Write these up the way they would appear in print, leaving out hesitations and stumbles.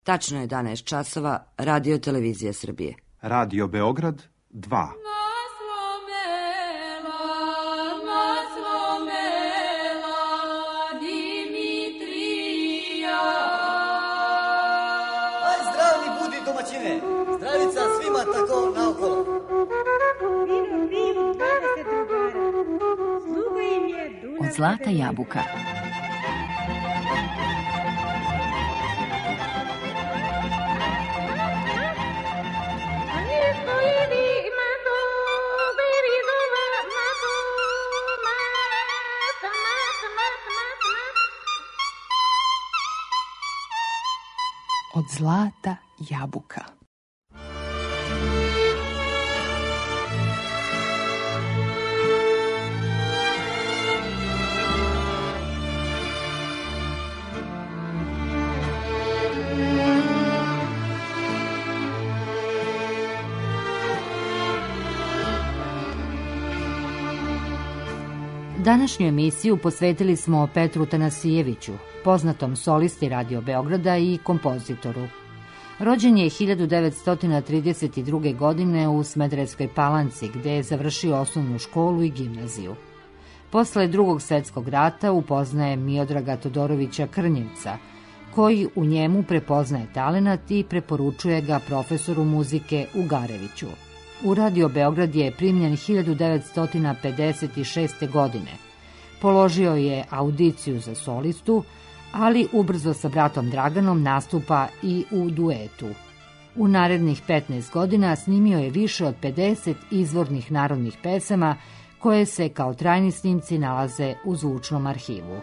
Tačno je 11 časova, Radio Televizija Srbije. Radio Beograd 2. Zdravica svima tako naokolo. Od zlata jabuka. Od zlata jabuka. Današnju emisiju posvetili smo Petru Tanasijeviću, poznatom solisti Radio Beograda i kompozitoru. Rođen je 1932. godine u Smederevskoj Palanci, gde je završio osnovnu školu i gimnaziju. Posle Drugog svjetskog rata upoznaje Miodraga Todorovića Krnjevca, koji u njemu prepoznaje talenat i preporučuje ga profesoru muzike Ugareviću. U Radio Beograd je primljen 1956. godine. Položio je audiciju za solistu, ali ubrzo sa bratom Draganom nastupa i u duetu. U narednih 15 godina snimio je više od 50 izvornih narodnih pesama koje se kao trajni snimci nalaze u zvučnom arhivu.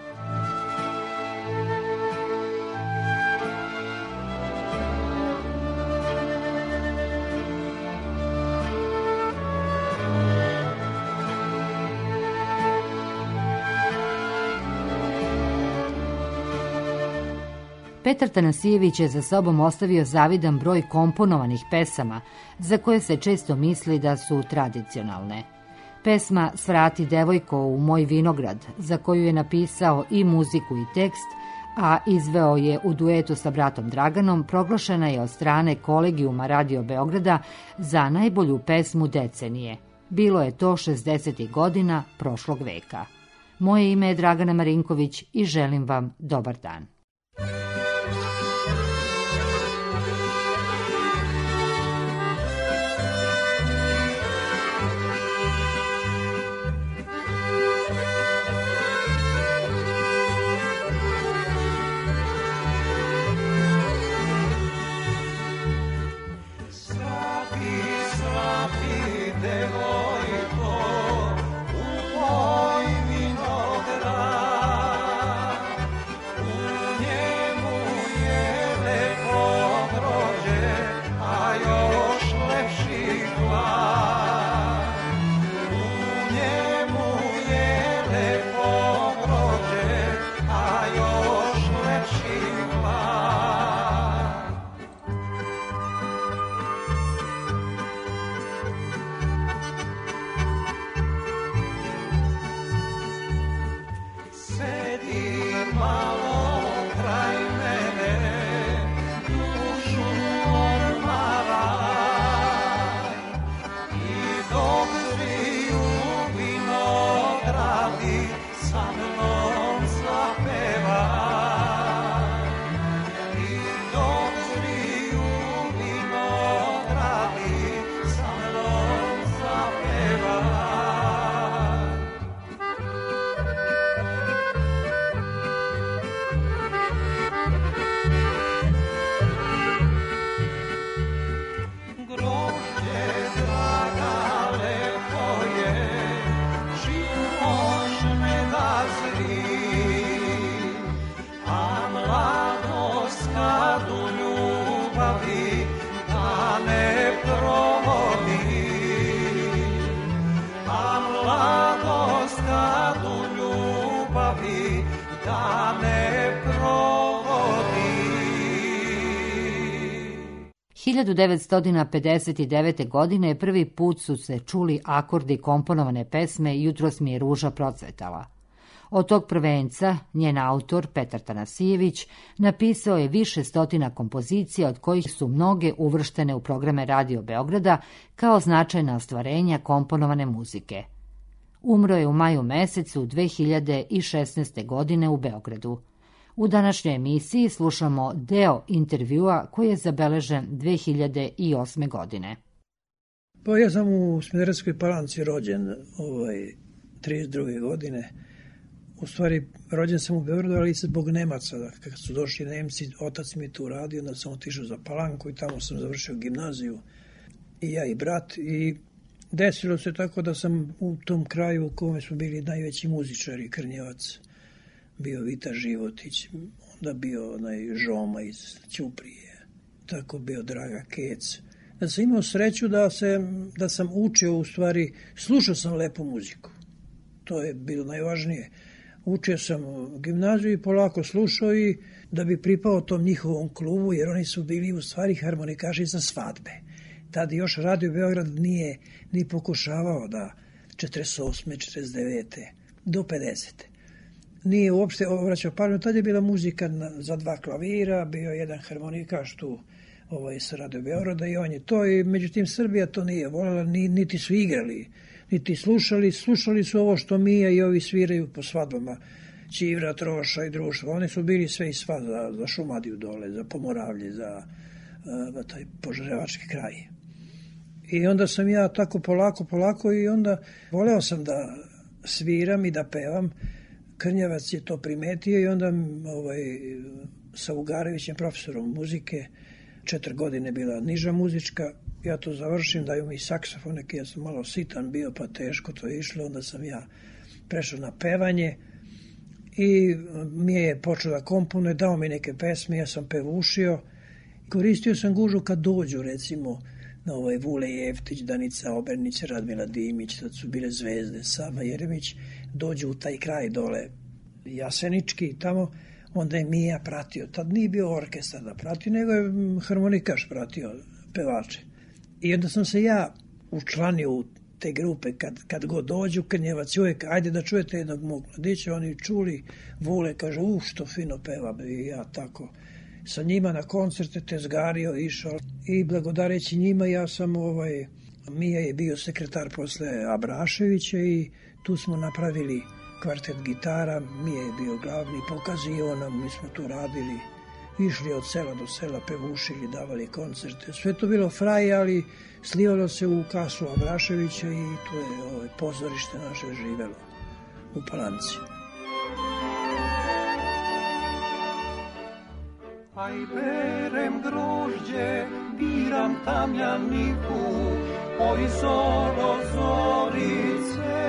Petar Tanasijević je za sobom ostavio zavidan broj komponovanih pesama, za koje se često misli da su tradicionalne. Pesma Svrati devojko u moj vinograd, za koju je napisao i muziku i tekst, a izveo je u duetu sa bratom Draganom, proglašena je od strane Kolegijuma Radio Beograda za najbolju pesmu decenije. Bilo je to 60. godina prošlog veka. Moje ime je Dragana Marinković i želim vam dobar dan. Da ne provodi. 1959. godine prvi put su se čuli akordi komponovane pesme Jutros mi je ruža procvetala. Od tog prvenca, njen autor, Petar Tanasijević, napisao je više stotina kompozicija, od kojih su mnoge uvrštene u programe Radio Beograda kao značajna ostvarenja komponovane muzike. Umro je u maju mesecu 2016. godine u Beogradu. U današnjoj emisiji slušamo deo intervjua koji je zabeležen 2008. godine. Pa ja sam u Smederevskoj Palanci rođen 32. godine. U stvari, rođen sam u Beogradu, ali zbog Nemaca. Kad su došli Nemci, otac mi je tu radio, onda sam otišao za Palanku i tamo sam završio gimnaziju. I ja i brat. I desilo se tako da sam u tom kraju u kome smo bili najveći muzičari, Krnjevac, bio Vita Životić, onda bio onaj Žoma iz Ćuprije, tako bio Draga Kec. Da sam imao sreću da sam učio, u stvari, slušao sam lepu muziku. To je bilo najvažnije. Učio sam gimnaziju i polako slušao i da bi pripao tom njihovom klubu, jer oni su bili u stvari harmonikaši za svadbe. Tad još Radio Beograd nije ni pokušavao da 48. 49. do 50. Nije uopšte obraćao pažnju. Tad je bila muzika za 2 klavira, bio jedan harmonikaš tu sa Radio Beograda i on je to. I međutim, Srbija to nije voljela, niti su igrali, niti slušali su ovo što Mija i ovi sviraju po svadbama, Ćivra, Troša i društvo. Oni su bili sve i sva za Šumadiju dole, za Pomoravlje, za taj Požarevački kraj. I onda sam ja tako polako i onda voleo sam da sviram i da pevam. Krnjevac je to primetio i onda sa Ugarevićem, profesorom muzike, 4 godine bila niža muzička, ja to završim, daju mi saksofon, neki ja sam malo sitan bio, pa teško to je išlo, onda sam ja prešao na pevanje i mi je počeo da komponuje, dao mi neke pesme, ja sam pevušio, koristio sam gužu kad dođu, recimo, na Vule Jeftić, Danica Obernić, Radmila Dimić, tad su bile zvezde, Sava Jeremić, dođu u taj kraj dole, Jasenički i tamo, onda je Mija pratio. Tad nije bio orkestar da pratio, nego je harmonikaš pratio pevače. I onda sam se ja učlanio u te grupe, kad god dođu, Krnjevac uvijek, ajde da čujete jednog mog mladića, oni čuli, Vule kaže, što fino peva, i ja tako sa njima na koncerte tezgario, išao i blagodareći njima ja sam, Mija je bio sekretar posle Abraševića i tu smo napravili kvartet gitara, Mija je bio glavni, pokazio nam, mi smo tu radili, išli od sela do sela, pevušili, davali koncerte, sve to bilo fraj, ali slivalo se u kasu Abraševića i tu je pozorište naše živelo u Palanci. Aj berem grožđe, biram tamjaniku, oj zoro zorice.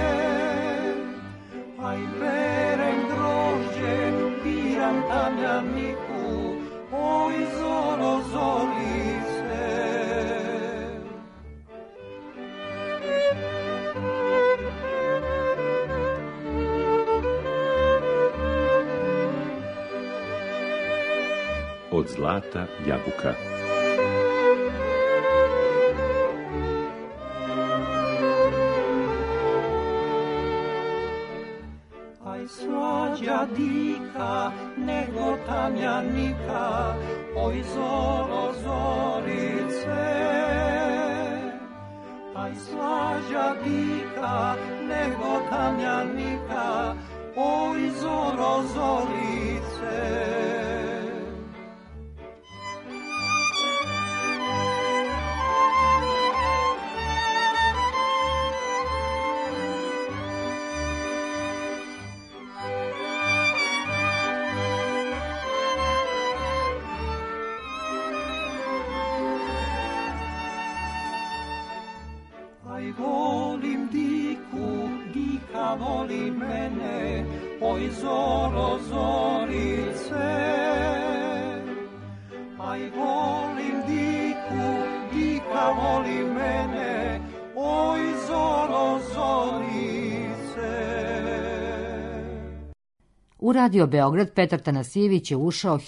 Aj berem grožđe, biram tamjaniku, oj zoro zorice. Od zlata jabuka. Aj slađa dika nego tamjanika, oj zoro zorice. Aj slađa dika nego tamjanika, oj zoro zorice. Aj volim diku, dika voli mene, oj zoro zorice. Aj volim diku, dika voli mene, oj zoro zorice. U Radio Beograd Petar Tanasijević je ušao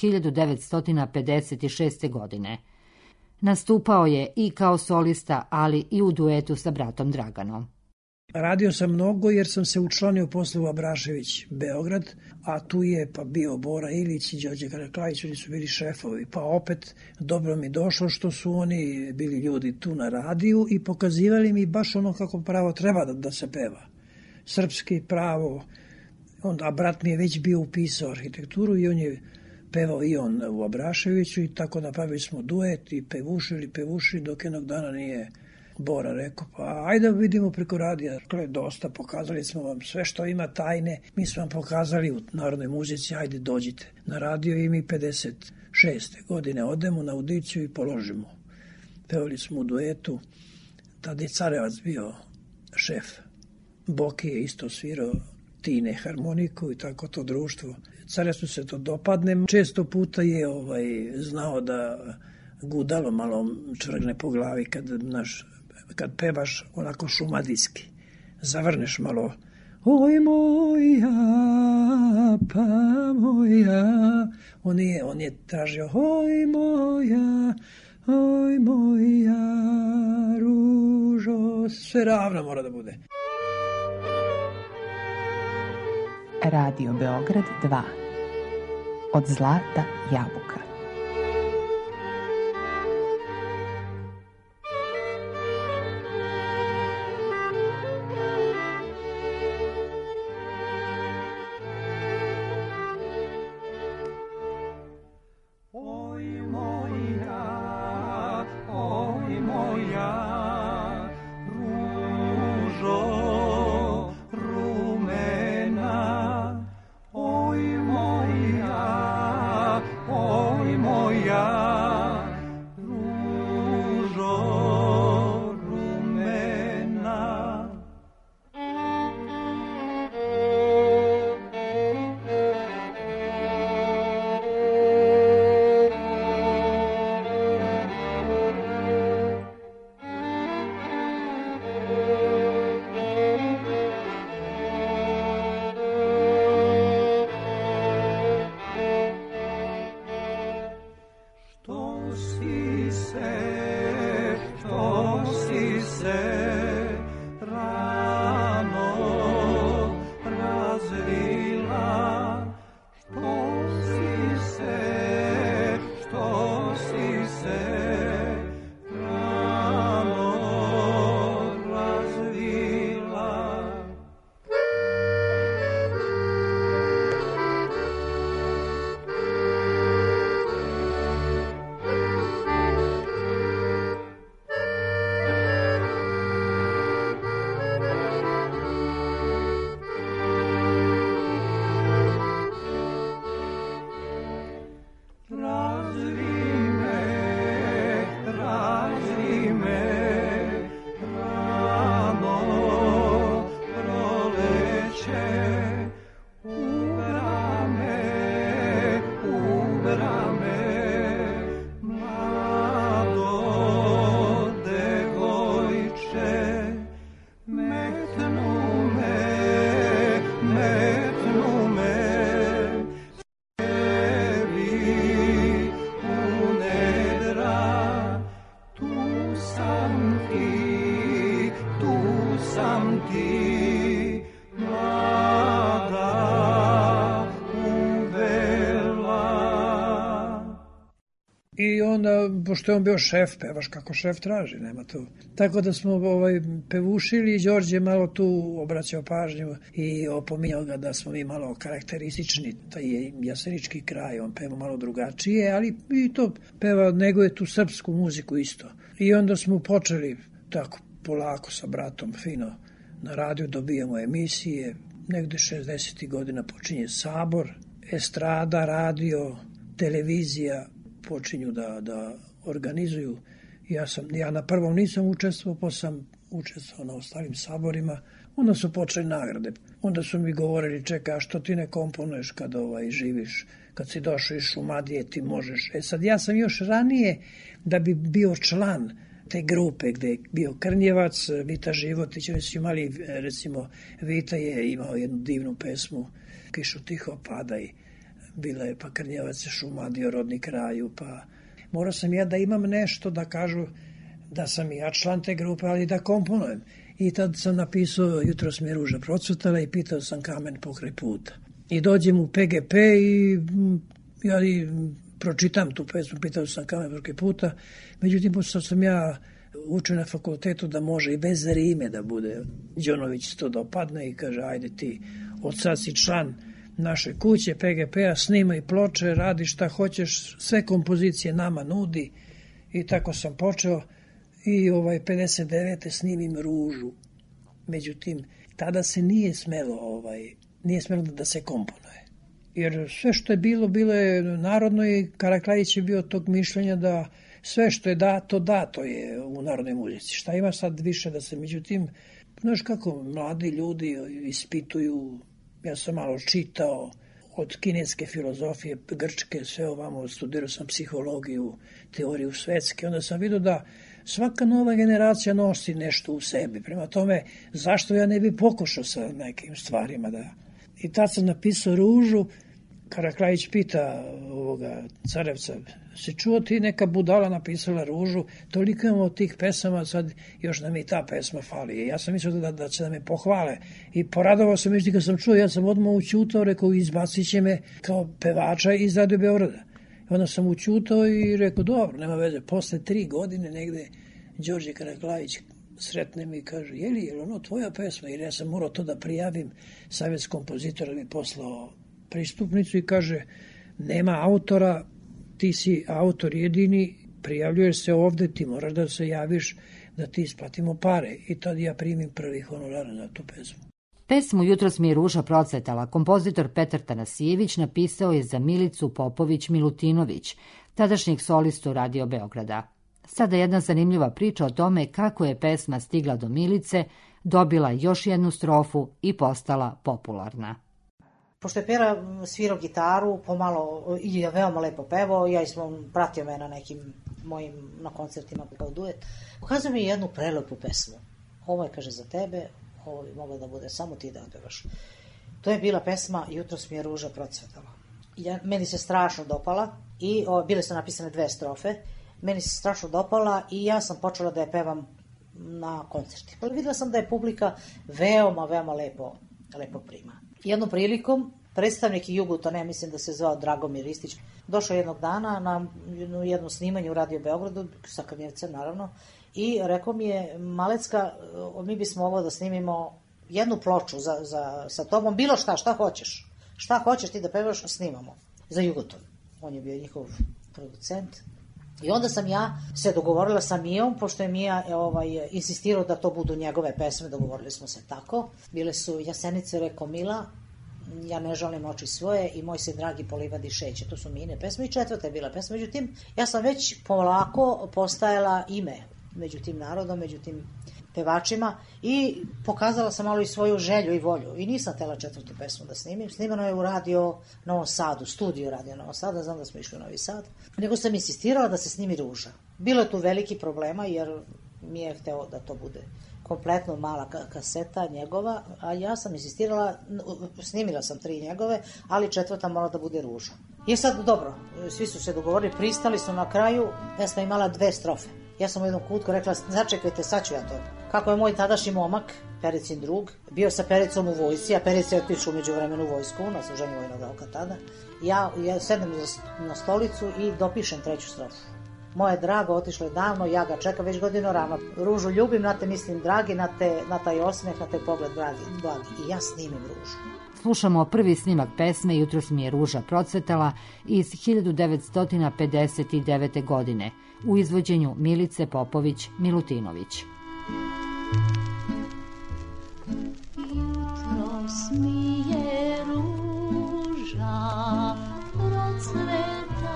1956. godine. Nastupao je i kao solista, ali i u duetu sa bratom Draganom. Radio sam mnogo jer sam se učlanio posle u Abrašević, Beograd, a tu je pa bio Bora Ilić i Đorđe Karaklajić, oni su bili šefovi. Pa opet dobro mi došlo što su oni bili ljudi tu na radiju i pokazivali mi baš ono kako pravo treba da se peva. Srpski pravo, a brat mi je već bio upisao arhitekturu i on je pevao i on u Abraševiću i tako napravili smo duet i pevušili dok jednog dana nije Bora rekao, pa ajde vidimo preko radija. Dakle, dosta, pokazali smo vam sve što ima tajne, mi smo vam pokazali u Narodnoj muzici, ajde dođite na radio i mi 56. godine odemo na audiciju i položimo. Pevali smo u duetu, tada je Carevac bio šef. Boki je isto svirao Tine harmoniku i tako to društvo. Carevcu se to dopadne, često puta je znao da gudalo malo čvrgne po glavi kad pevaš onako šumadijski. Zavrneš malo. Oj moja, pa moja. On je tražio oj moja, ružo. Sve ravno mora da bude. Radio Beograd 2. Od zlata jabuka. I onda, pošto je on bio šef, pevaš kako šef traži, nema tu. Tako da smo pevušili i Đorđe je malo tu obraćao pažnju i opominjao ga da smo mi malo karakteristični, taj je jasenički kraj, on peva malo drugačije, ali i to peva, nego je tu srpsku muziku isto. I onda smo počeli tako polako sa bratom fino na radiju, dobijamo emisije, negde 60. godina počinje Sabor, estrada, radio, televizija, počinju da organizuju. Ja na prvom nisam učestvovao, pa sam učestvovao na ostalim saborima. Onda su počeli nagrade. Onda su mi govorili, čekaj, a što ti ne komponuješ kad živiš, kad si došao iz Šumadije, ti možeš. Sad ja sam još ranije, da bi bio član te grupe gde je bio Krnjevac, Vita Životić, oni su imali, recimo, Vita je imao jednu divnu pesmu, Kišu tiho padaj, bila je pa Krnjevac, Šumadio, rodni kraju, pa morao sam ja da imam nešto da kažu da sam ja član te grupe, ali da komponujem. I tad sam napisao Jutros mi je ruža procvetala i pitao sam Kamen pokraj puta. I dođem u PGP i ja pročitam tu pesmu, pitao sam Kamen pokraj puta. Međutim, pošto sam ja učio na fakultetu da može i bez rime da bude, Đonović to dopadne i kaže, ajde ti, od sad si član naše kuće, PGP-a, snimaj ploče, radi šta hoćeš, sve kompozicije nama nudi. I tako sam počeo i 59. snimim Ružu. Međutim, tada se nije smelo da se komponuje. Jer sve što je bilo je narodno i Karaklajić je bio tog mišljenja da sve što je dato je u narodnoj muzici. Šta ima sad više da se, međutim, znaš kako mladi ljudi ispituju, ja sam malo čitao od kineske filozofije, grčke, sve ovamo, studirao sam psihologiju, teoriju svetske, onda sam vidio da svaka nova generacija nosi nešto u sebi. Prema tome, zašto ja ne bi pokušao sa nekim stvarima da... I tad sam napisao Ružu, Karaklajić pita ovoga Carevca, se čuo ti neka budala napisala Ružu, toliko imamo od tih pesama, sad još nam i ta pesma fali. I ja sam mislio da će da me pohvale. I poradovao sam, međutim kad sam čuo, ja sam odmah učutao, rekao, izbacit će me kao pevača iz Radio Beograda. I onda sam učutao i rekao, dobro, nema veze. Posle 3 godine negde Đorđe Karaklajić sretne mi i kaže, je li ono tvoja pesma? Jer ja sam morao to da prijavim, savjet kompozitora mi poslao pristupnicu i kaže, nema autora, ti si autor jedini, prijavljuješ se ovde, ti moraš da se javiš da ti isplatimo pare. I tad ja primim prvi honorar za tu pesmu. Pesmu Jutros mi je ruža procvetala kompozitor Petar Tanasijević napisao je za Milicu Popović Milutinović, tadašnjeg solistu Radio Beograda. Sada jedna zanimljiva priča o tome kako je pesma stigla do Milice, dobila još jednu strofu i postala popularna. Pošto je Pera svirao gitaru, pomalo i je veoma lepo pevao, ja smo pratio me na nekim mojim na koncertima kao duet. Pokazao mi jednu prelepu pesmu. Ovo je, kaže, za tebe, ovo bi moglo da bude samo ti da otpevaš. To je bila pesma Jutros mi je ruža procvetala. Meni se strašno dopala i bile su napisane 2 strofe. Meni se strašno dopala i ja sam počela da je pevam na koncerti. Videla sam da je publika veoma lepo prima. Jednom prilikom predstavnik Jugotone, mislim da se zvao Dragomir Ristić, došao jednog dana na jedno snimanje u Radio Beogradu, sa Krnjevcem naravno, i rekao mi je, Malecka, mi bismo ovo da snimimo jednu ploču sa tobom, bilo šta hoćeš. Šta hoćeš ti da pevaš, snimamo. Za Jugoton. On je bio njihov producent. I onda sam ja se dogovorila sa Mijom, pošto je Mija insistirao da to budu njegove pesme, dogovorili smo se tako. Bile su Jasenice, reko Mila, Ja ne žalim oči svoje i Moj se dragi polivadi šeće. To su Mijine pesme i 4. je bila pesma. Međutim, ja sam već polako postajala ime među tim narodom, među tim pevačima i pokazala sam malo i svoju želju i volju. I nisam htela 4. pesmu da snimim. Snimano je u Radio Novom Sadu, studio Radio Novom Sada, znam da smo išli u Novi Sad. Nego sam insistirala da se snimi Ruža. Bilo je tu veliki problema jer mi je hteo da to bude kompletno mala kaseta njegova, a ja sam insistirala, snimila sam 3 njegove, ali 4. mora da bude Ruža. I sad, dobro, svi su se dogovorili, pristali su na kraju, pesma imala 2 strofe. Ja sam u jednom kutku rekla, začekajte, sad ću ja to. Kako je moj tadašnji momak, Pericin drug, bio sa Pericom u vojsci, a Perica je otišao umeđu vremenu u vojsku, na služenju vojnog roka tada. Ja sedem na stolicu i dopišem 3. strofu. Moje drago otišlo je davno, ja ga čekam već godinu rano. Ružu ljubim, na te mislim dragi, na taj osmeh, na taj pogled blagi. I ja snimim Ružu. Slušamo prvi snimak pesme Jutros mi je ruža procvetala iz 1959. godine u izvođenju Milice Popović Milutinović. Jutros mi je ruža procvetala,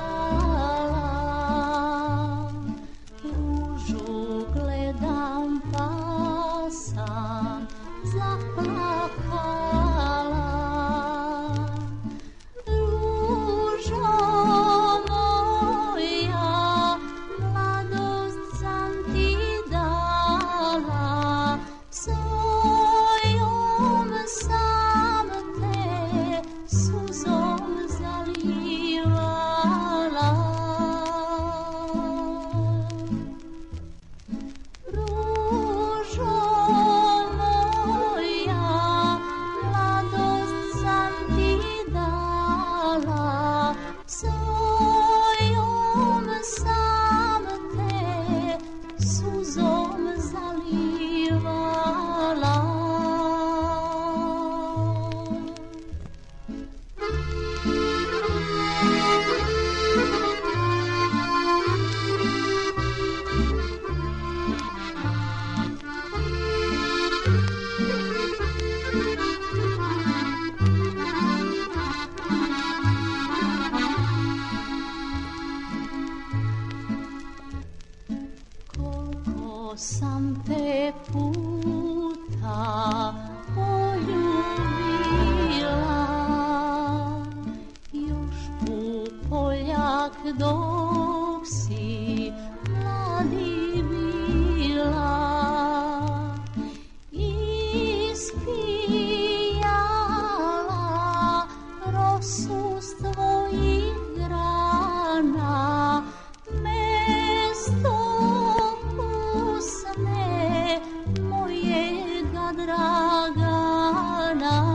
ružu gledam pa sam zaplakala. Ružo moja, mladost sam ti dala, sam te puta poljubila, još u Poljak dok si mladi bila. Ispijala rosu s tvojih grana, mesto usne mojega Dragana.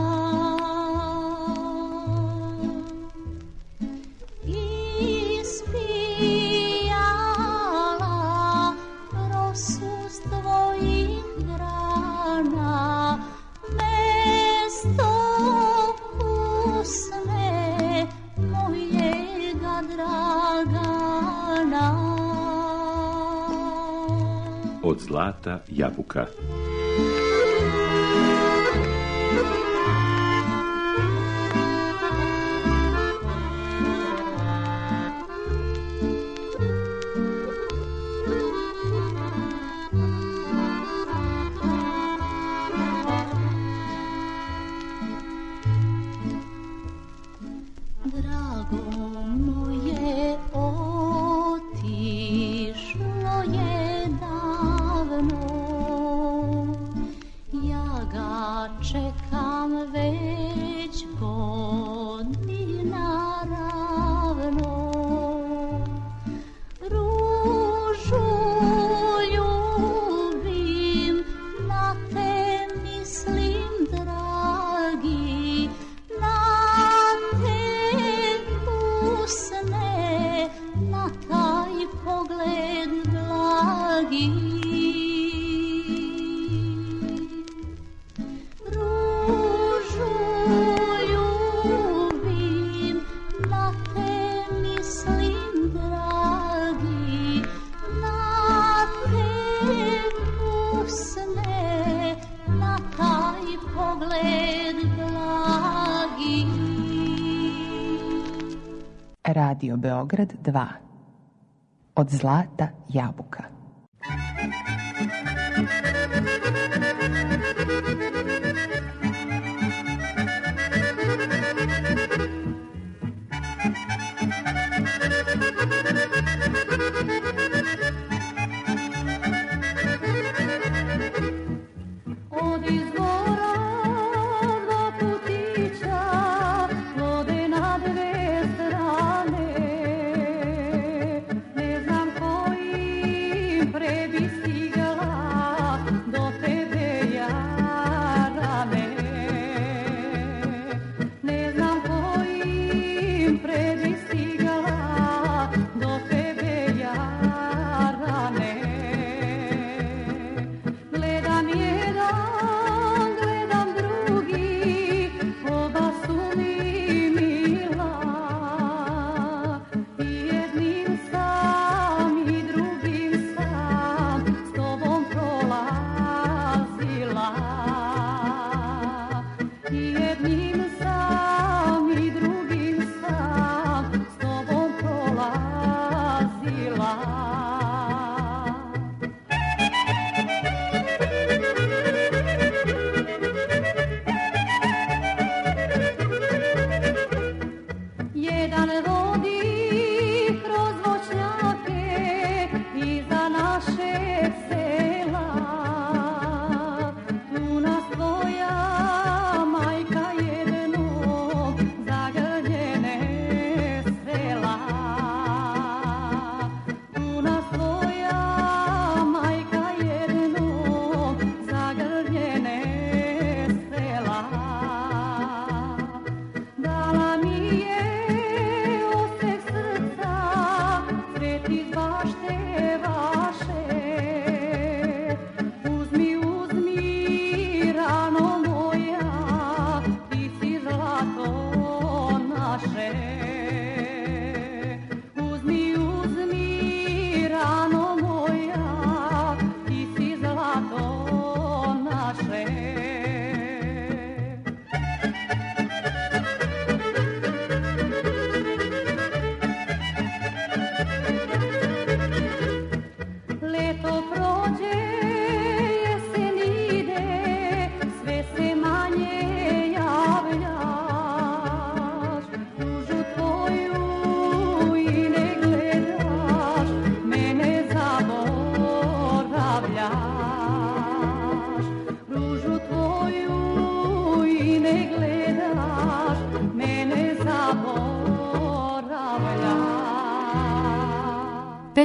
Ispijala rosu s tvojih grana, mesto usne mojega Dragana. Od zlata jabuka. Drago moje, otišlo je davno, ja ga čekam već godina ravno. Ružu ljubim, na te mislim dragi, na usne, na taj pogled blagi. Ružu ljubim, na te mislim dragi, na te usne, na taj pogled blagi. Radio Beograd 2. Od zlata jabuka. Od izvora dva putića vode na dve strane, ne znam kojim pre bi stigla do tebe jarane, ne znam kojim pre bi stigla do tebe jarane. Gledam jedan, gledam drugi, oba su mi mila. I jednim sam i drugim sam s tobom prolazila. I jednim sam i drugim sam s tobom prolazila. Jedan vodi kroz voćnjake iza našeg sela, tu nas tvoja majka jednom zagrljene sela. Tu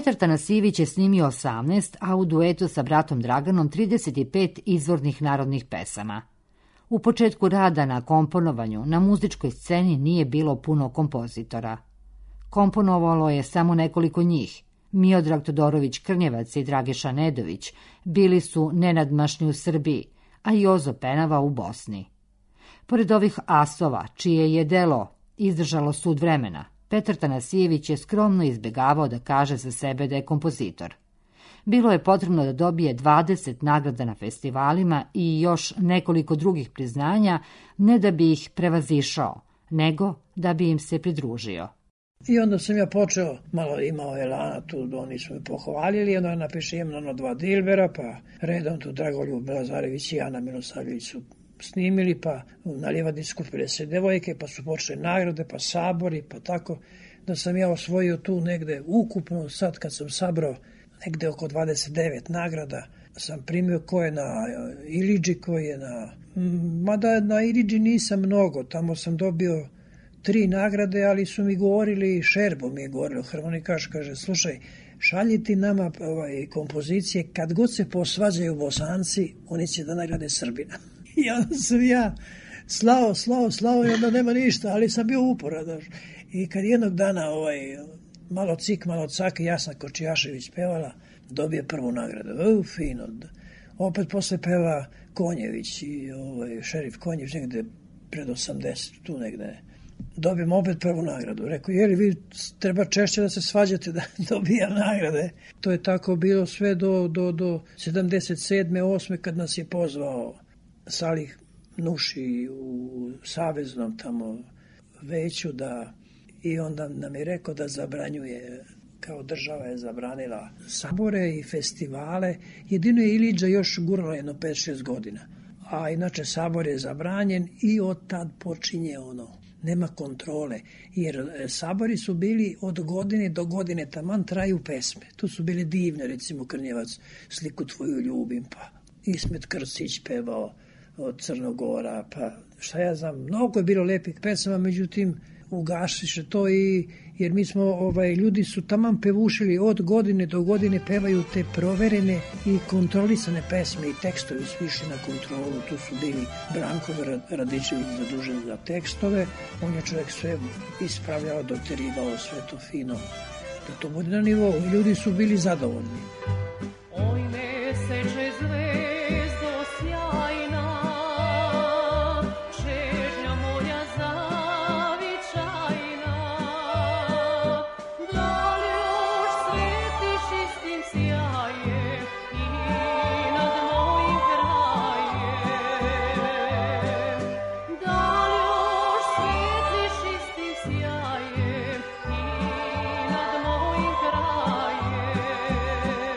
Petar Tanasijević je snimio 18, a u duetu sa bratom Draganom 35 izvornih narodnih pesama. U početku rada na komponovanju na muzičkoj sceni nije bilo puno kompozitora. Komponovalo je samo nekoliko njih. Miodrag Todorović Krnjevac i Dragiša Nedović bili su nenadmašni u Srbiji, a Jozo Penava u Bosni. Pored ovih asova, čije je delo izdržalo sud vremena, Petar Tanasijević je skromno izbjegavao da kaže za sebe da je kompozitor. Bilo je potrebno da dobije 20 nagrada na festivalima i još nekoliko drugih priznanja, ne da bi ih prevazišao, nego da bi im se pridružio. I onda sam ja počeo, malo imao elana tu, oni su me pohvalili, onda napišem na 2 Dilbera, pa redom tu Dragoljub Lazarević i Ana Milosavljević su snimili, pa na Livadi skupile se devojke, pa su počeli nagrade, pa sabori, pa tako, da sam ja osvojio tu negde ukupno, sad kad sam sabrao negde oko 29 nagrada, sam primio ko je na Iliđi, ko je na... Mada na Iliđi nisam mnogo, tamo sam dobio 3 nagrade, ali su mi govorili, Šerbo mi je govorio, harmonikaš, kaže, slušaj, šalji ti nama kompozicije, kad god se posvađaju Bosanci, oni će da nagrade Srbina. I onda sam ja slao i onda nema ništa, ali sam bio uporan. I kad jednog dana malo cik, malo cak, Jasna Kočijašević pevala, dobije prvu nagradu. Fino. Opet posle peva Konjević i šerif Konjević negde pred 80, tu negde. Dobijem opet prvu nagradu. Rekao, jeli vi treba češće da se svađate da dobijam nagrade. To je tako bilo sve do 77. 8. kad nas je pozvao Salih Nuši u Saveznom tamo veću i onda nam je rekao da zabranjuje, kao država je zabranila sabore i festivale. Jedino je Iliđa još gurala jedno 5-6 godina. A inače sabor je zabranjen i od tad počinje nema kontrole, jer sabori su bili od godine do godine, taman traju pesme. Tu su bile divne, recimo Krnjevac, Sliku tvoju ljubim, pa Ismet Krstić pevao od Crnogora, pa šta ja znam, mnogo je bilo lepih pesama, međutim ugasiše to jer mi smo, ljudi su taman pevušili od godine do godine, pevaju te proverene i kontrolisane pesme i tekstovi su išli na kontrolu. Tu su bili Branko Radičević zadužen za tekstove, on je čovjek sve ispravljao, doterivao sve to fino, da to bude na nivou. Ljudi su bili zadovoljni. Oj meseče zvezdo sjajna, čežnja moja zavičajna, da li još svetiš istim sjajem i nad mojim krajem, da li još svetiš istim sjajem i nad mojim krajem.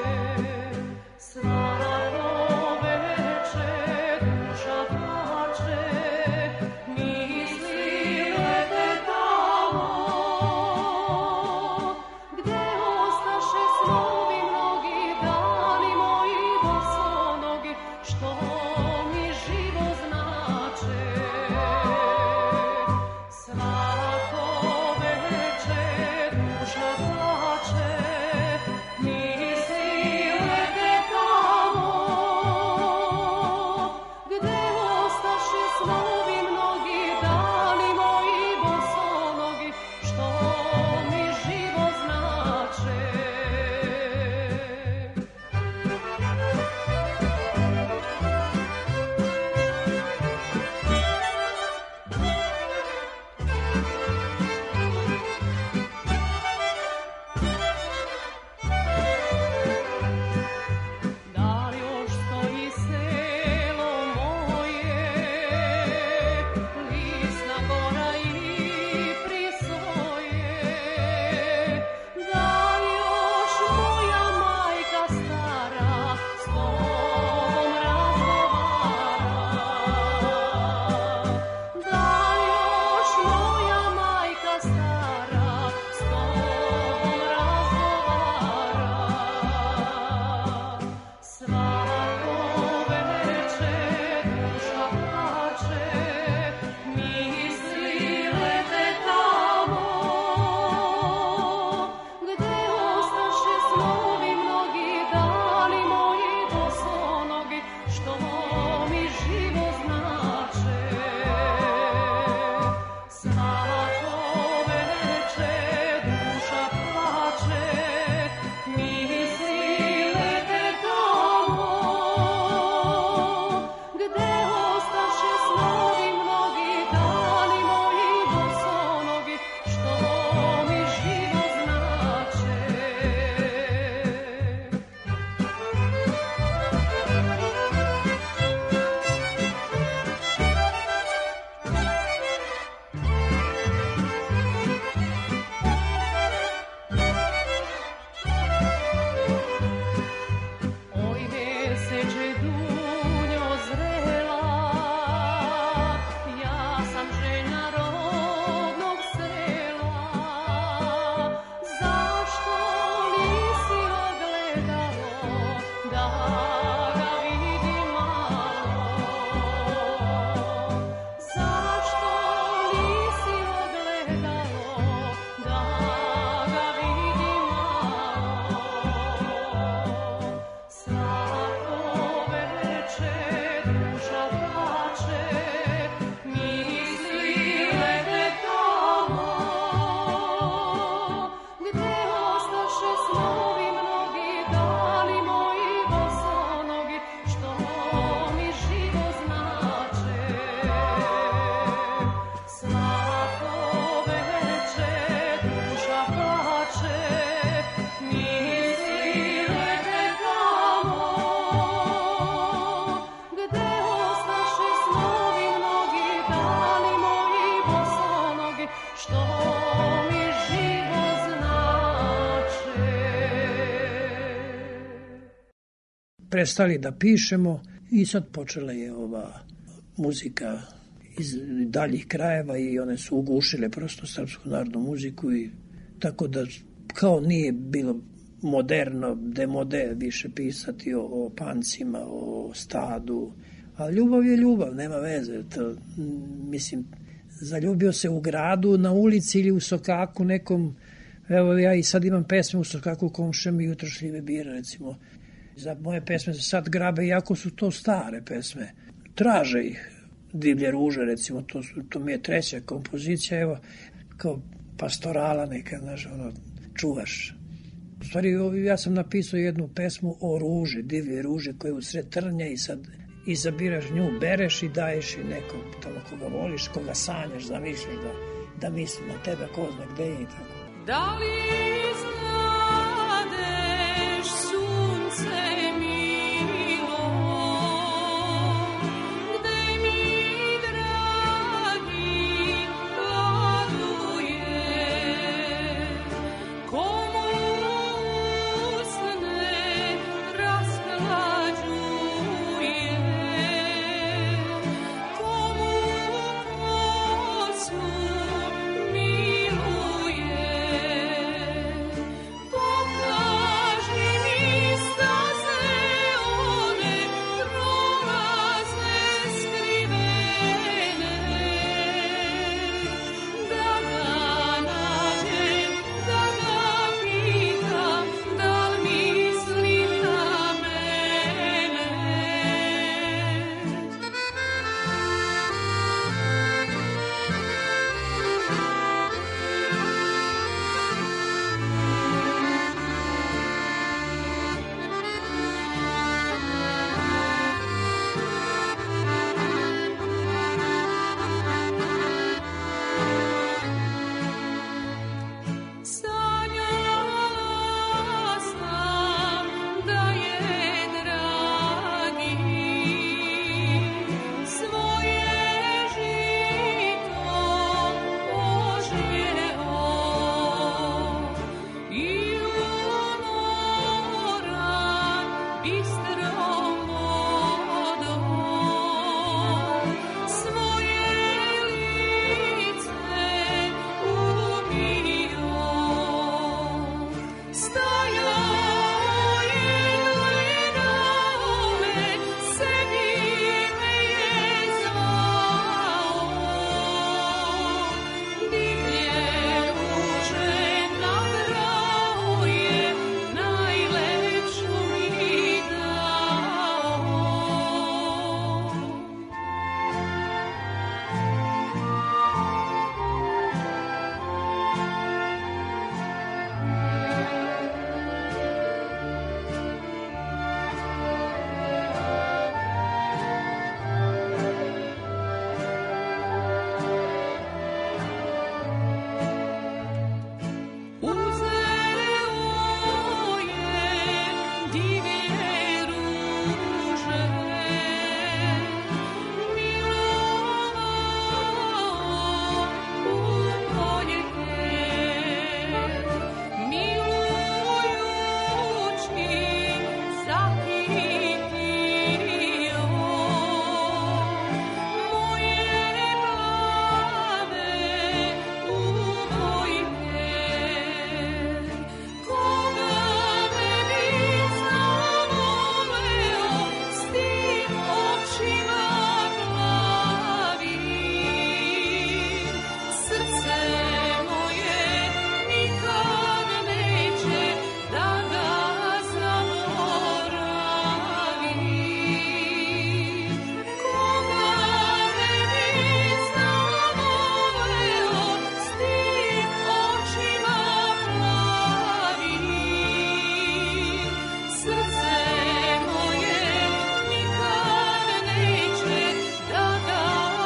prestali da pišemo i sad počela je ova muzika iz daljih krajeva i one su ugušile prosto srpsku narodnu muziku i tako da kao nije bilo moderno, demode više pisati o pancima, o stadu, a ljubav je ljubav, nema veze. To, mislim, zaljubio se u gradu, na ulici ili u sokaku nekom, evo ja i sad imam pesme u sokaku Komšem i Jutro šljive bira, recimo. Za moje pesme se sad grabe, iako su to stare pesme. Traže ih. Divlje ruže, recimo, to mi je treća kompozicija, evo, kao pastorala neka, znaš, ono, čuvaš. U stvari, ja sam napisao jednu pesmu o ruži, divlje ruže, koje u sred trnja i sad izabiraš nju, bereš i daješ i nekom tamo koga voliš, koga sanjaš, zamišljaš da misli na tebe, ko zna gde je i tako. Da li znadeš sunce milo, gde mi dragi laduje, komu usne rasklađuje, komu kosu miluje. Pokaži mi staze one prolazne skrivene, da ga nađem, da ga pitam, da li misli na mene. Sanjala sam da je dragi svoje žito požeo i umoran bistrom vodom svoje lice umio. Stajao je gledao me, sebi me je zvao, divlje ruže nabrao je, najlepšu mi dao. Uzeo je divlje ruže, milovao u poljke, milujući zakitio moje mlade ubojke. Koga ne bi zavoleo s tim očima plavim, srce moje nikad neće da ga zaboravim. Koga ne bi zavoleo s tim očima plavim, srce moje nikad neće da ga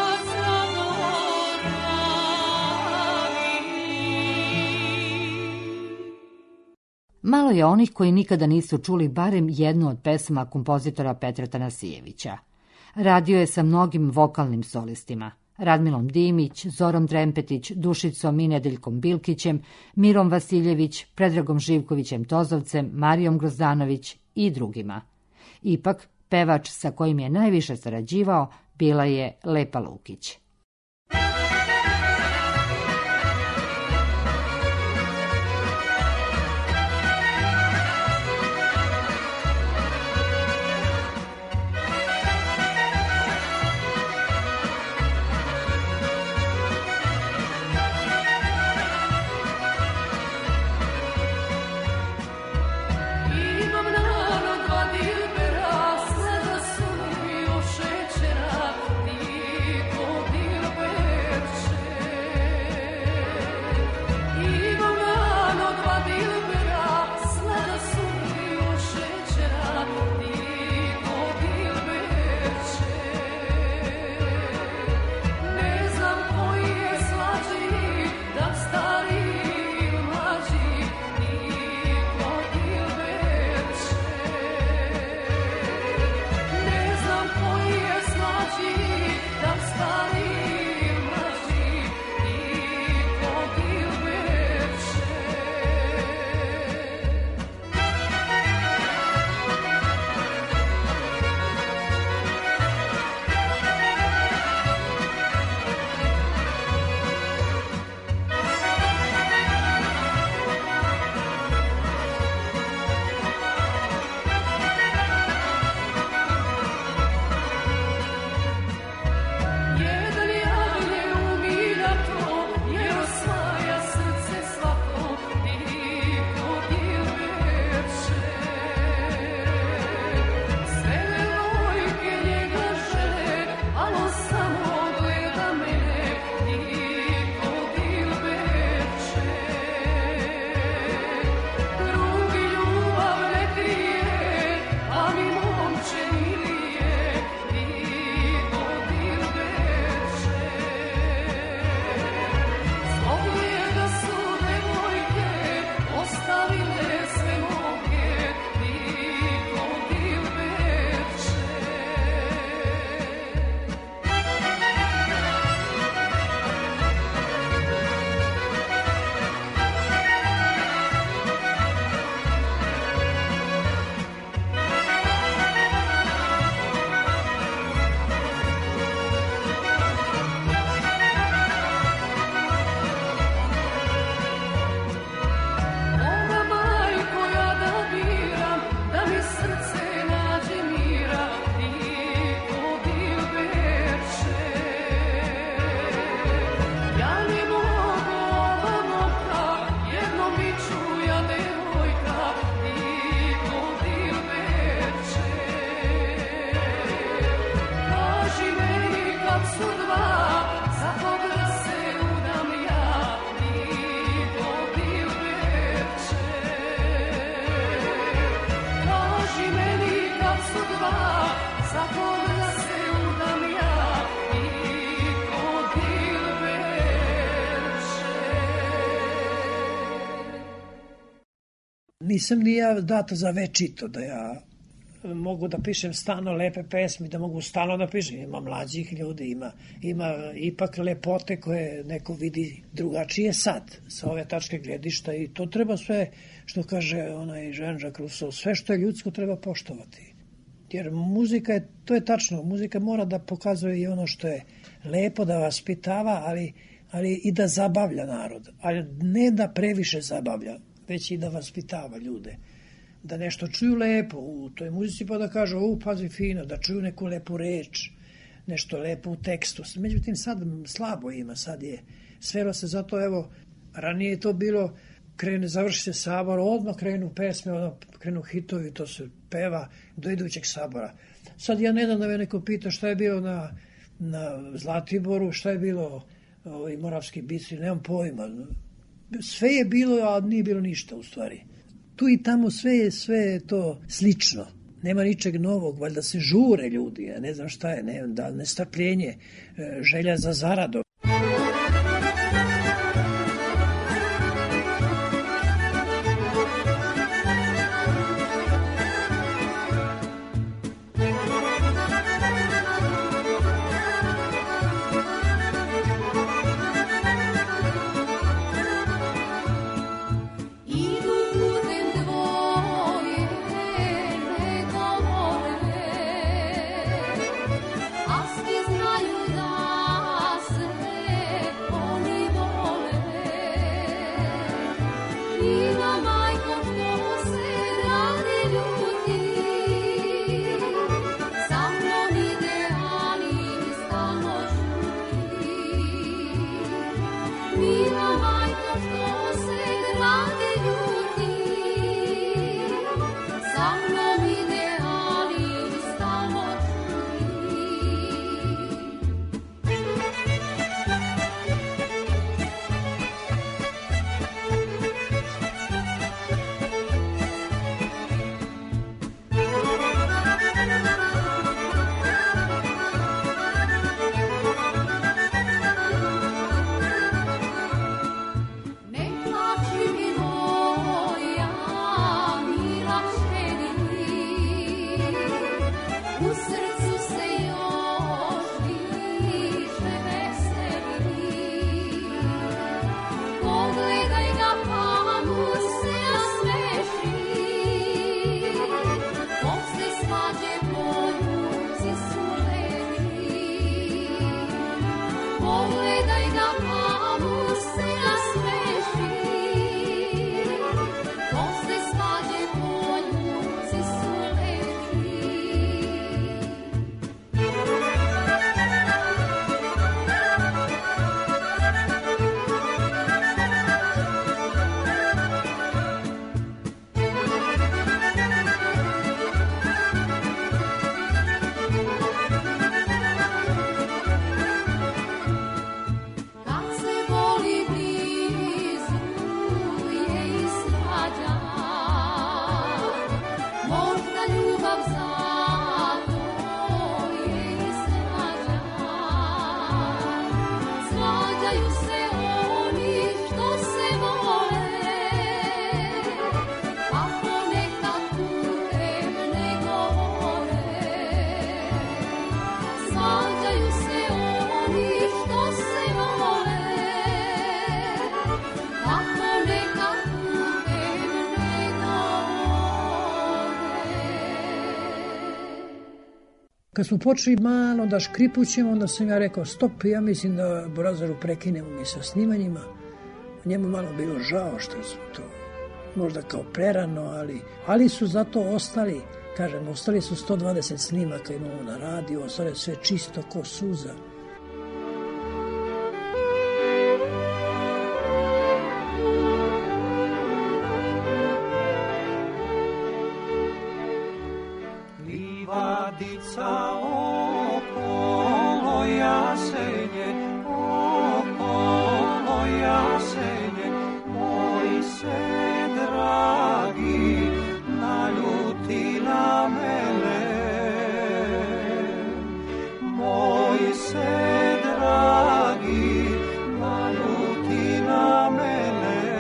zaboravim. Malo je onih koji nikada nisu čuli barem jednu od pesama kompozitora Petra Tanasijevića. Radio je sa mnogim vokalnim solistima. Radmilom Dimić, Zorom Trempetić, Dušicom i Nedeljkom Bilkićem, Mirom Vasiljević, Predragom Živkovićem Tozovcem, Marijom Grozdanović i drugima. Ipak, pevač sa kojim je najviše sarađivao bila je Lepa Lukić. Nisam ni ja data za večito da ja mogu da pišem stalno lepe pesme, da mogu stalno da pišem. Ima mlađih ljudi, ima ipak lepote koje neko vidi drugačije sad, sa ove tačke gledišta, i to treba sve, što kaže onaj Jean-Jacques Rousseau, sve što je ljudsko treba poštovati. Jer muzika je, to je tačno, muzika mora da pokazuje i ono što je lepo, da vaspitava, ali i da zabavlja narod. Ali ne da previše zabavlja, već i da vaspitava ljude. Da nešto čuju lepo u toj muzici, pa da kažu, pazi fino, da čuju neku lepu reč, nešto lepo u tekstu. Međutim, sad slabo ima, sad je, svelo se, zato evo, ranije je to bilo, završi se sabor, odmah krenu pesme, odmah krenu hitovi, to se peva do idućeg sabora. Sad ja ne dam da me neko pita šta je bilo na Zlatiboru, šta je bilo Moravski bici, nemam pojma. Sve je bilo, a nije bilo ništa u stvari. Tu i tamo sve je to slično. Nema ničeg novog, valjda se žure ljudi, ja ne znam šta je, nestrpljenje, želja za zaradom. Idu putem dvoje, neka Kad smo počeli malo da škripućemo, onda sam ja rekao stop, ja mislim da Borazaru prekinemo mi sa snimanjima. Njemu malo bilo žao što smo to možda kao prerano, ali su zato ostali, kažem, ostali su 120 snimaka imamo na radiju, ostale sve čisto ko suza. Livadica okolo jasenje, moj se dragi naljuti na mene, moj se dragi naljuti na mene.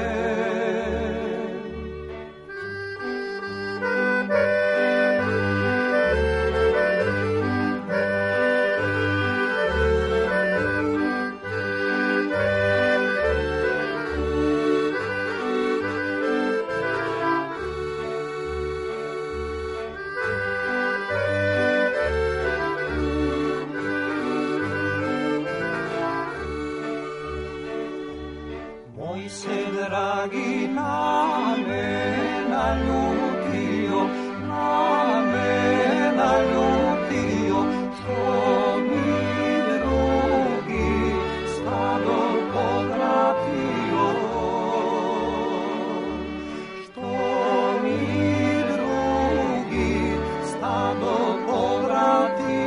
Moj se dragi na me naljutio, što mi drugi stado povratio, što mi drugi stado povratio.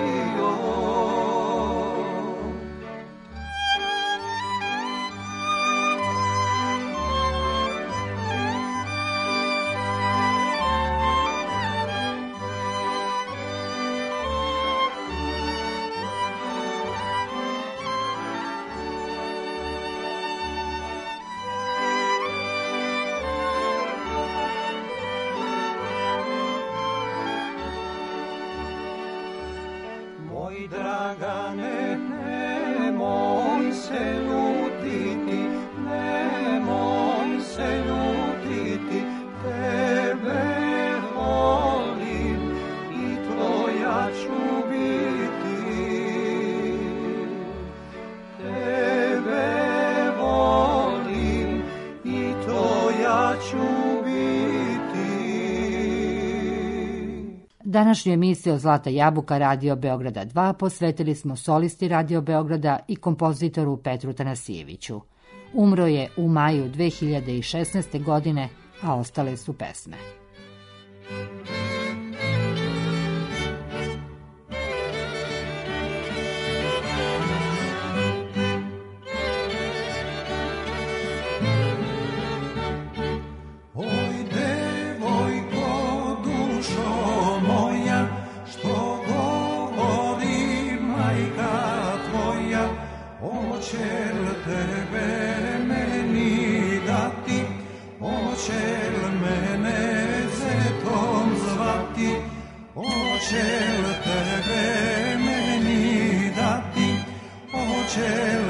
Moj Dragane, nemoj se ljutiti, tebe volim i tvoja ću biti, tebe volim i tvoja ću biti. Današnju emisiju Zlata jabuka Radio Beograda 2 posvetili smo solisti Radio Beograda i kompozitoru Petru Tanasijeviću. Umro je u maju 2016. godine, a ostale su pesme. Hoće li tebe meni dati, hoće